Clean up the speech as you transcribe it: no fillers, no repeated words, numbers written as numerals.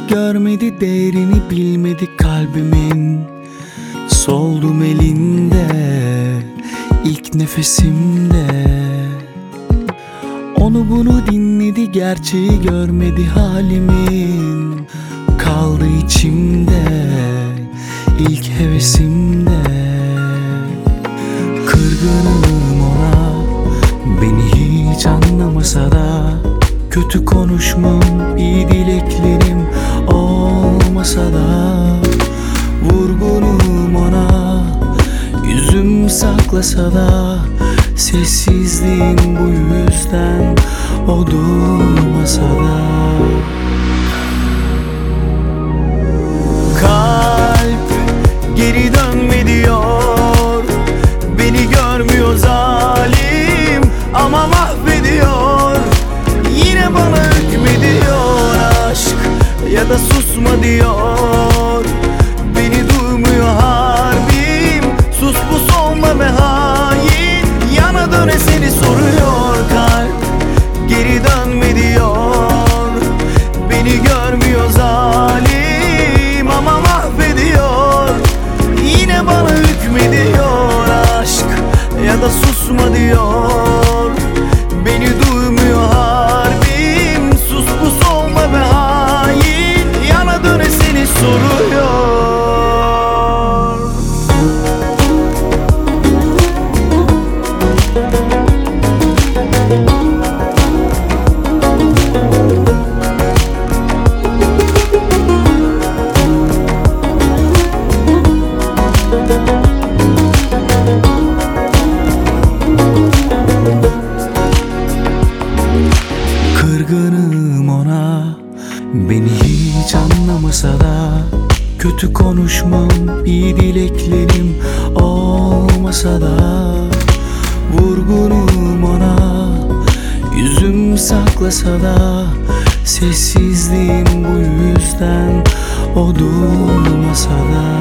görmedi, değerini bilmedi kalbimin. Soldum elinde, ilk nefesimde. Onu bunu dinledi, gerçeği görmedi halimin. Kaldı içimde, ilk hevesimde. Kırgınım ona, beni hiç anlamasa da. Kötü konuşmam, iyi dileklerim olmasa da. Vurgunum ona, yüzüm saklasa da. Sessizliğim bu yüzden, o durmasa da. Kalp geri dönme diyor, beni görmüyor zalim ama mahvediyor. Yine bana hükmediyor aşk ya da susma diyor. Beni duymuyor harbim, sus pus olma be hain. Yana döne seni soruyor kalp, geri dönme diyor. Beni görmüyor zalim ama mahvediyor. Yine bana hükmediyor aşk ya da susma diyor. Beni duymuyor harbim, sus pus olma be hain. Yana döne seni soruyor. Kırgınım ona, beni hiç anlamasa da. Kötü konuşmam, iyi dileklerim olmasa da. Vurgunum ona, yüzüm saklasa da. Sessizliğim bu yüzden, o durmasa da.